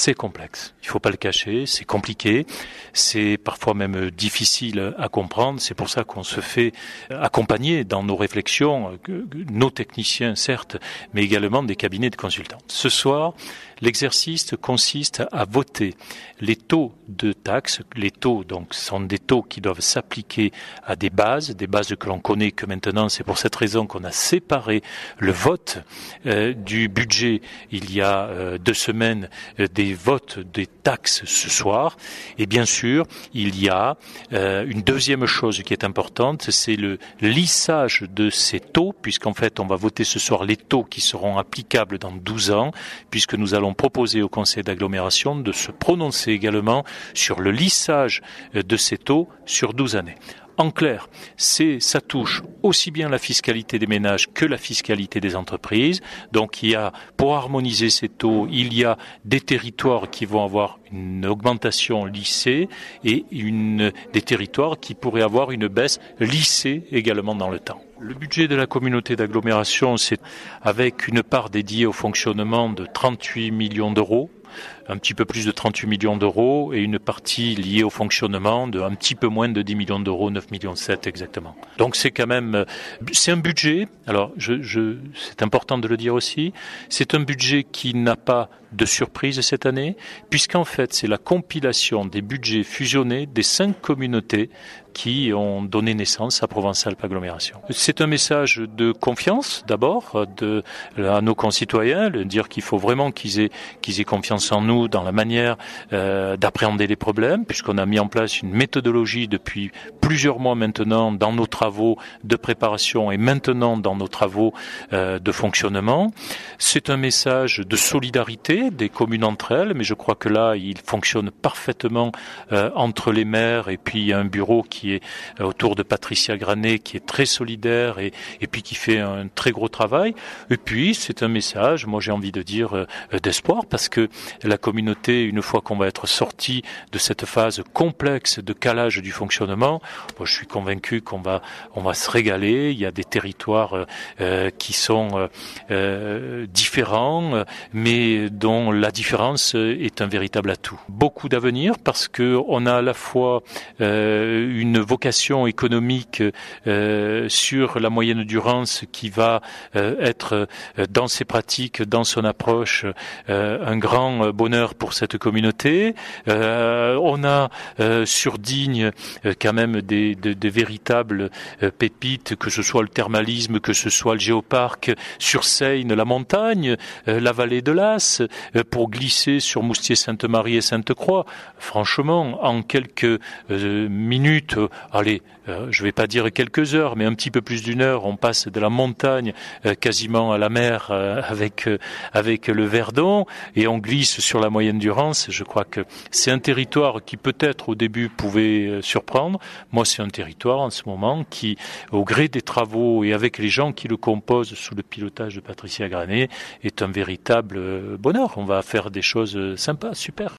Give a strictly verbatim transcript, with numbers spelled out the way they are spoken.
c'est complexe. Il ne faut pas le cacher, c'est compliqué, c'est parfois même difficile à comprendre. C'est pour ça qu'on se fait accompagner dans nos réflexions, nos techniciens certes, mais également des cabinets de consultants. Ce soir, l'exercice consiste à voter les taux de taxes. Les taux, donc, sont des taux qui doivent s'appliquer à des bases, des bases que l'on connaît que maintenant. C'est pour cette raison qu'on a séparé le vote euh, du budget il y a euh, deux semaines euh, des votes des taxes ce soir. Et bien sûr, il y a euh, une deuxième chose qui est importante, c'est le lissage de ces taux, puisqu'en fait, on va voter ce soir les taux qui seront applicables dans douze ans, puisque nous allons proposer au conseil d'agglomération de se prononcer également sur le lissage de ces taux sur douze années. En clair, c'est, ça touche aussi bien la fiscalité des ménages que la fiscalité des entreprises. Donc il y a, pour harmoniser ces taux, il y a des territoires qui vont avoir une augmentation lissée et une, des territoires qui pourraient avoir une baisse lissée également dans le temps. Le budget de la communauté d'agglomération, c'est avec une part dédiée au fonctionnement de trente-huit millions d'euros. Un petit peu plus de trente-huit millions d'euros et une partie liée au fonctionnement de un petit peu moins de dix millions d'euros, neuf millions sept exactement. Donc c'est quand même, c'est un budget, alors je, je, c'est important de le dire aussi, c'est un budget qui n'a pas de surprise cette année, puisqu'en fait c'est la compilation des budgets fusionnés des cinq communautés qui ont donné naissance à Provence-Alpes Agglomération. C'est un message de confiance d'abord de, à nos concitoyens, de dire qu'il faut vraiment qu'ils aient, qu'ils aient confiance en nous dans la manière euh, d'appréhender les problèmes, puisqu'on a mis en place une méthodologie depuis plusieurs mois maintenant dans nos travaux de préparation et maintenant dans nos travaux euh, de fonctionnement. C'est un message de solidarité des communes entre elles, mais je crois que là, il fonctionne parfaitement euh, entre les maires et puis il y a un bureau qui qui est autour de Patricia Granet, qui est très solidaire et, et puis qui fait un très gros travail. Et puis, c'est un message, moi j'ai envie de dire, euh, d'espoir, parce que la communauté, une fois qu'on va être sorti de cette phase complexe de calage du fonctionnement, moi, je suis convaincu qu'on va, on va se régaler. Il y a des territoires euh, qui sont euh, différents, mais dont la différence est un véritable atout. Beaucoup d'avenir, parce que on a à la fois euh, une une vocation économique euh, sur la moyenne durance qui va euh, être euh, dans ses pratiques, dans son approche, euh, un grand bonheur pour cette communauté. Euh, on a euh, sur Digne euh, quand même des, des, des véritables euh, pépites, que ce soit le thermalisme, que ce soit le géoparc, sur Seine, la montagne, euh, la vallée de l'As, euh, pour glisser sur Moustier-Sainte-Marie et Sainte-Croix. Franchement, en quelques euh, minutes, allez, euh, je vais pas dire quelques heures, mais un petit peu plus d'une heure, on passe de la montagne euh, quasiment à la mer euh, avec euh, avec le Verdon et on glisse sur la moyenne durance. Je crois que c'est un territoire qui peut-être au début pouvait euh, surprendre. Moi, c'est un territoire en ce moment qui, au gré des travaux et avec les gens qui le composent sous le pilotage de Patricia Granet, est un véritable euh, bonheur. On va faire des choses sympas, super.